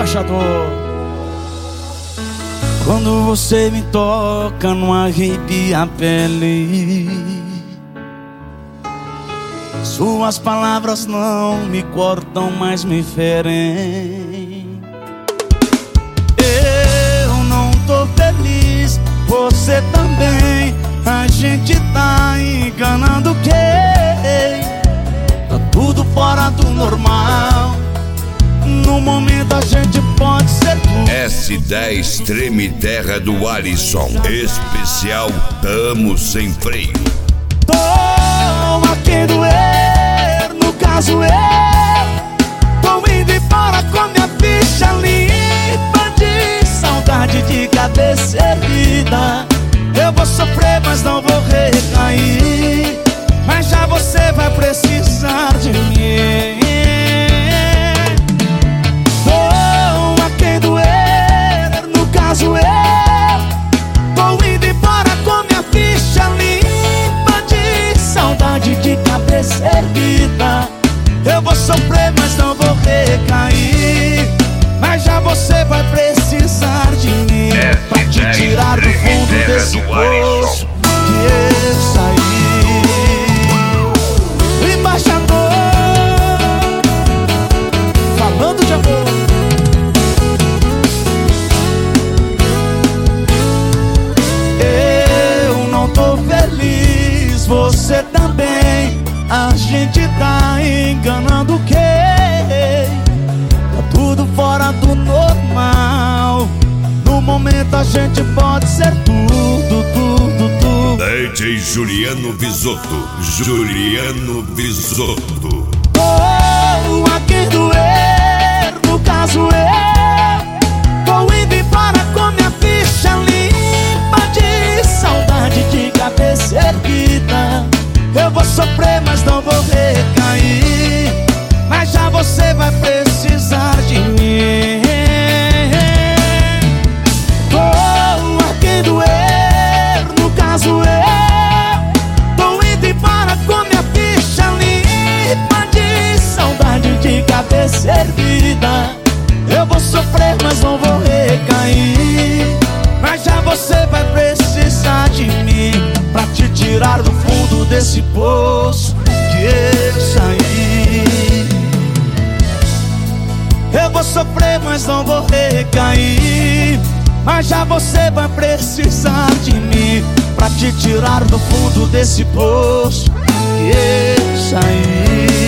embaixador. Quando você me toca, não arrepia a pele. Suas palavras não me cortam, mas me ferem. Eu não tô feliz, você também. A gente tá enganando quem? Tá tudo fora do normal. No momento a gente pode ser tudo. S10 Treme Terra do Alisson. Especial Tamo Sem Freio. Tô a quem doer, no caso eu tô indo embora com minha ficha limpa de saudade de cabeça erguida. Eu vou sofrer, mas não vou recair. Mas já você vai precisar de mim. Tô a quem doer, no caso eu tô indo embora com minha ficha limpa de saudade de cabeça erguida. Eu vou sofrer, mas não vou recair. Mas já você vai precisar de mim pra te tirar do fundo desse poço que eu saí. O embaixador falando de amor. Eu não tô feliz, você também. A gente tá enganando quem? Tá tudo fora do normal. No momento a gente pode ser tudo, tudo, tudo. DJ Juliano Visotto. Juliano Visotto. Oh, a quem doer, no caso eu tô indo embora com minha ficha limpa de saudade de cabeça erguida. Eu vou sofrer, mas não vou recair. Mas já você vai precisar de mim. Oh, a quem doer, no caso eu tô indo embora com minha ficha limpa de saudade de cabeça erguida. Eu vou sofrer, mas não vou recair. Mas já você vai precisar de mim pra te tirar do fundo desse poço que eu saí. Eu vou sofrer, mas não vou recair. Mas já você vai precisar de mim pra te tirar do fundo desse poço que eu saí.